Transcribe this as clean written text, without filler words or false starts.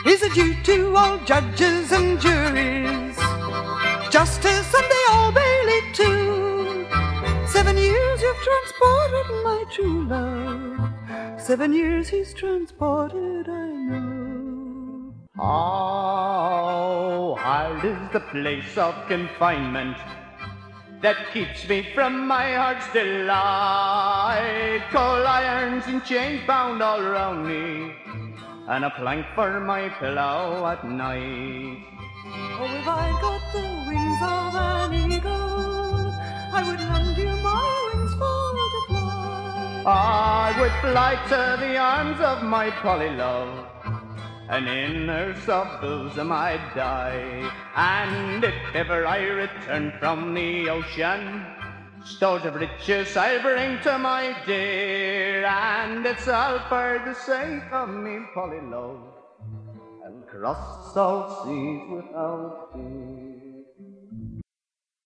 is a due to all judges and juries, justice and the Old Bailey too. 7 years you've transported my true love, 7 years he's transported, I know. How hard is the place of confinement that keeps me from my heart's delight. Cold irons and chains bound all round me, and a plank for my pillow at night. Oh, if I got the wings of an eagle, I would lend you my wings for to fly. I would fly to the arms of my Polly love, and in her soft bosom I'd die. And if ever I return from the ocean, stores of riches I'll bring to my dear. And it's all for the sake of me, Polly love, and cross all seas without fear.